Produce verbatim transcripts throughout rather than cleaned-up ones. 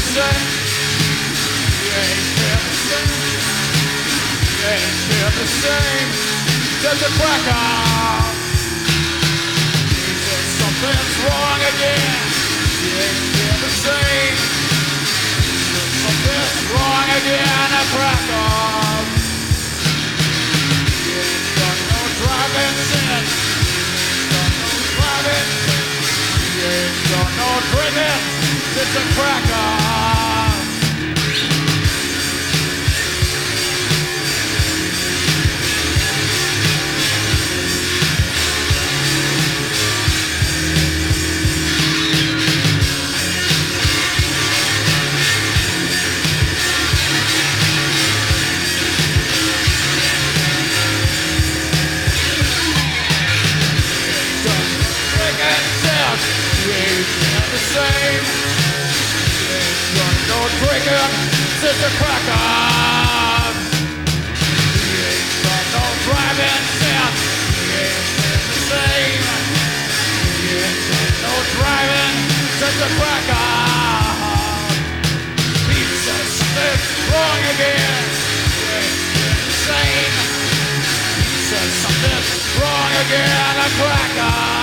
same. You ain't feel the same. You ain't feel the same. Just a cracker. He said something's wrong again. You ain't feel the same. Something's wrong again, a cracker. You ain't done no driving since. You ain't done no driving since. You ain't done no drinking. It's a cracker. You ain't the same. You ain't done no drinking since a cracker. You ain't done no driving since. You ain't the same. You ain't done no driving since a cracker. He says something's wrong again. You ain't the same. He says something's wrong again, a cracker.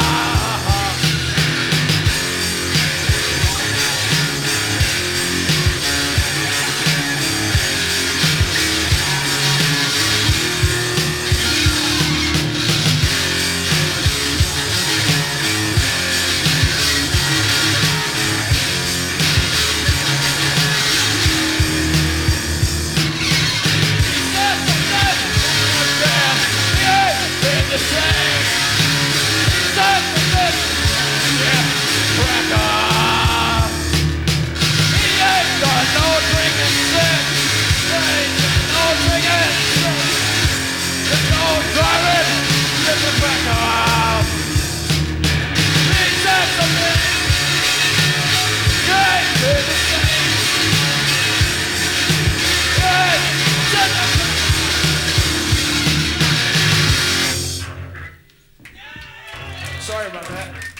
Sorry about that.